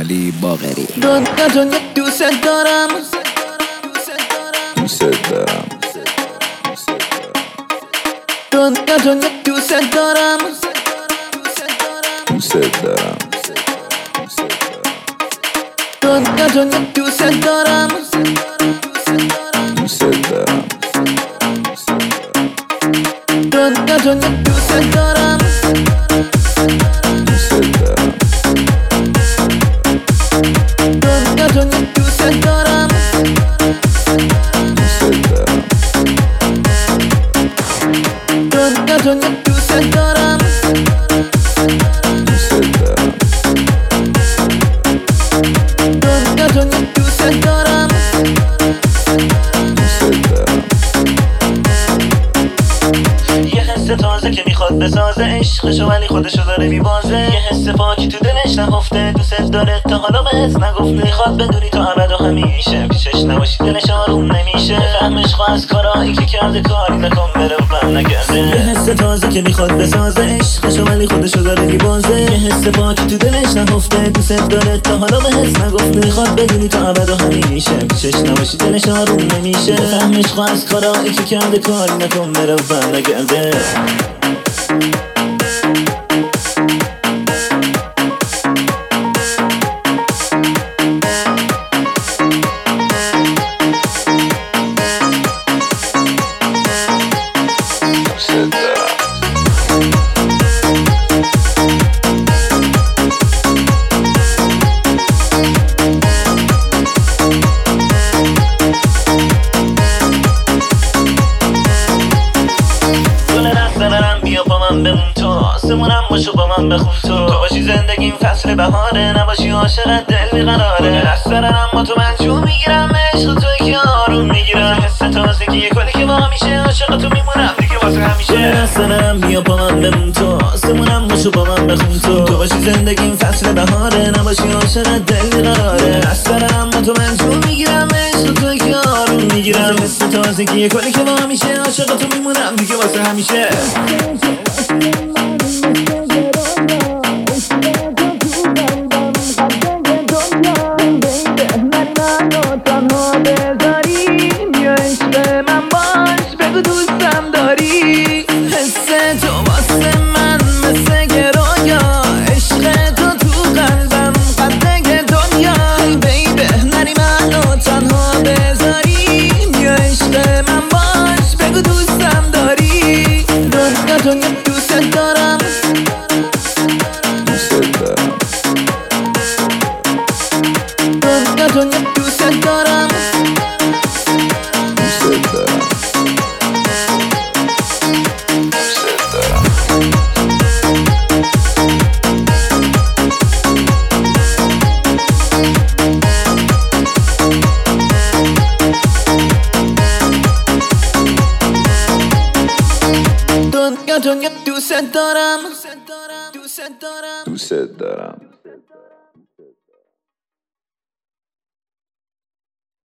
علی باقری. دنیا دوست دارم، دوست دارم. دنیا دوست دارم، دوست دارم. دنیا دوست دارم، دوست دارم. دنیا دوست دارم، دوست دارم. دنیا دوست دارم، دوست دارم. دنیا دوست دارم، دوست دارم. دنیا دوست دارم، دوست دارم. یه حس تازه که میخواد بسازه عشقشو ولی خودشو داره میبازه. یه حس پاکی تو دلش نهفته، دوست داره تا حالا بهت نگفته. میخواد بدونی تا ابد و همیشه پیشش نباشی دلش آروم نمیشه. فهمش خواست از کارایی که کرده کاری نکن بره و بر نگرده. یه حس تازه که میخواد بسازه عشقشو ولی خودشو داره میبازه. یه حس پاکی تو دلش نهفته، دوست داره تا حالا بهت نگفته. میخواد بدونی تا ابد و همیشه پیشش نباشی دلش آروم نمیشه. فهمش خواست از کارایی که کرده کاری نکن بره و بر نگرده. بیا با من بمون تو، آسمونم باشو با من بخون تو باشی زندگیم فصل بهاره، نباشی عاشقت دل بیقراره. از سرم با تو من جو میگیرم، عشق توی که آروم میگیرم. حس تازگی یه کلی که با میشه، عاشق تو میمونم دیگه واسه همیشه. از سرم بیا با من بمون تو، آسمونم باشو با من بخون تو باشی زندگیم فصل بهاره، نباشی عاشقت دل بیقراره. از سرم با تو من جو میگیرم، عشق توی که آروم میگیرم. حس تازگی یه کلی که با میشه، عاشق تو میمونم دیگه واسه همیشه. دنیا دوست دارم، دوست دارم. دنیا دوست دارم، دوست دارم. دنیا دوست دارم، دوست دارم.